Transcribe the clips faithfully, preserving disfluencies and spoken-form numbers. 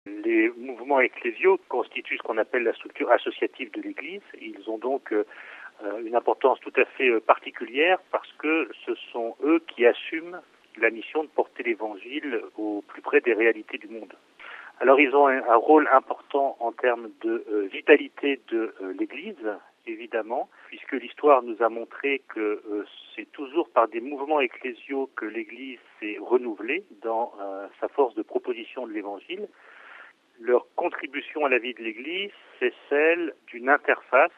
Les mouvements ecclésiaux constituent ce qu'on appelle la structure associative de l'Église. Ils ont donc euh, une importance tout à fait particulière parce que ce sont eux qui assument la mission de porter l'Évangile au plus près des réalités du monde. Alors ils ont un, un rôle important en termes de euh, vitalité de euh, l'Église, évidemment, puisque l'histoire nous a montré que euh, c'est toujours par des mouvements ecclésiaux que l'Église s'est renouvelée dans euh, sa force de proposition de l'Évangile. Leur contribution à la vie de l'Église, c'est celle d'une interface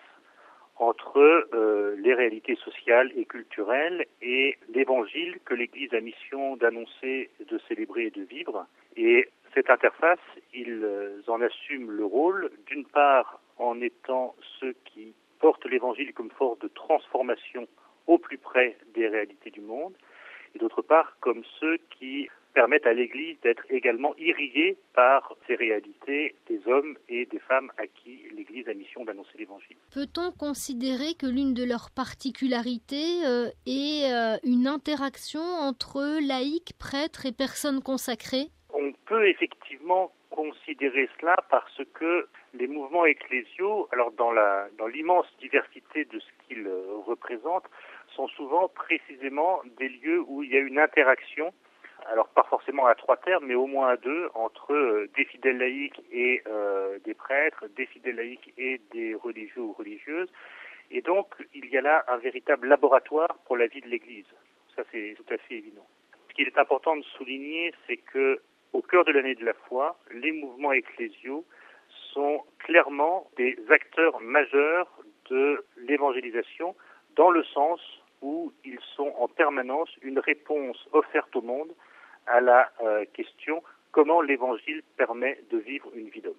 entre euh, les réalités sociales et culturelles et l'Évangile que l'Église a mission d'annoncer, de célébrer et de vivre. Et cette interface, ils en assument le rôle, d'une part en étant ceux qui portent l'Évangile comme force de transformation au plus près des réalités du monde, et d'autre part comme ceux qui permettent à l'Église d'être également irriguée par ces réalités des hommes et des femmes à qui l'Église a mission d'annoncer l'Évangile. Peut-on considérer que l'une de leurs particularités euh, est euh, une interaction entre laïcs, prêtres et personnes consacrées ? On peut effectivement considérer cela parce que les mouvements ecclésiaux, alors dans la dans l'immense diversité de ce qu'ils représentent, sont souvent précisément des lieux où il y a une interaction, alors pas forcément à trois termes, mais au moins à deux, entre euh, des fidèles laïcs et euh, des prêtres, des fidèles laïcs et des religieux ou religieuses. Et donc, il y a là un véritable laboratoire pour la vie de l'Église. Ça, c'est tout à fait évident. Ce qu'il est important de souligner, c'est que au cœur de l'année de la foi, les mouvements ecclésiaux sont clairement des acteurs majeurs de l'évangélisation, dans le sens où ils sont en permanence une réponse offerte au monde à la euh, question comment l'Évangile permet de vivre une vie d'homme.